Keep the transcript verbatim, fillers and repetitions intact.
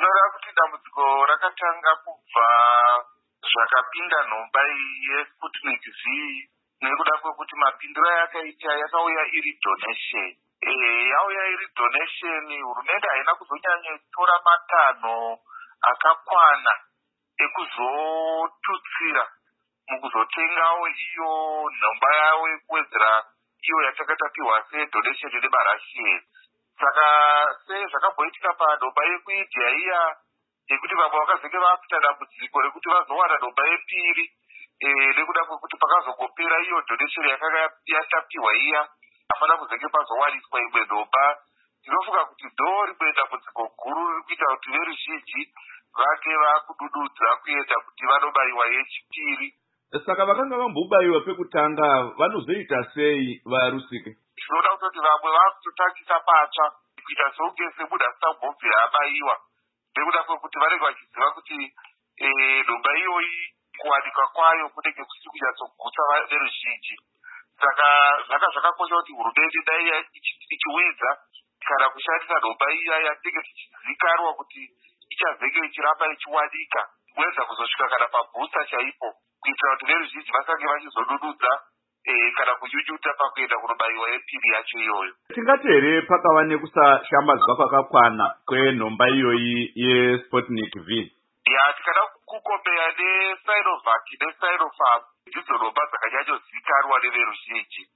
Tinoreva kuti dambudziko rakatanga kubva zvakapinda nhomba yeSputnik V nekuda kwekuti mapindiro yakaita yakauya iri donation. Eh, yauya iri donation, hurumende haina kuzonyanyatora matanho akakwana ekuzotutsira mukuzotengawo iyo nhomba yawo yekuwedzera iyo yatakatapiwa sedonation nemarashian. Saka sezvakabhoitika panhomba yekuindia iya yekuti vamwe vakazenge vakuita dambudziko rekuti vazowana nhomba yepiri nekuda kwekuti pakazongopera iyo donation yakanga yatapiwa iya hapana kuzenge pazowaniswa imwe nhomba. Tinofunga kuti ndo rimwe dambudziko guru riri kuita kuti veruzhinji vake vakudududza kuenda kuti vanobayiwa yechipiri. Saka vakanga vambobayiwa pekutanga vanozoita sei vaRusike? Tinoda kutoti vamwe vakutotangisa patsva kuita sokunge semunhu asingambobvira abayiwa nekuda kwekuti vanenge vachiziva kuti nhomba iyoyi kuwanikwa kwayo kunenge kusiri kunyatsogutsa veruzhinji. Saka zvanga zvakakosha kuti hurumende dai ichiwedza kana kushandisa nhomba iya yatinenge tichizivikanwa kuti ichazenge ichiramba ichiwanika kuwedza kuzosvika kana pabhusta chaipo kuitira kuti veruzhinji vasange vachizodududza kana kunyunyuta pakuenda kunobayiwa yepiri yacho iyoyo. Tingati here pakava nekusashambadzwa kwakakwana kwenhomba iyoyi yeSputnik V? Ya, tikada kukombeya neSinovac neSinopharm ndidzo nhomba dzakanyanyozivikanwa neveruzhinji.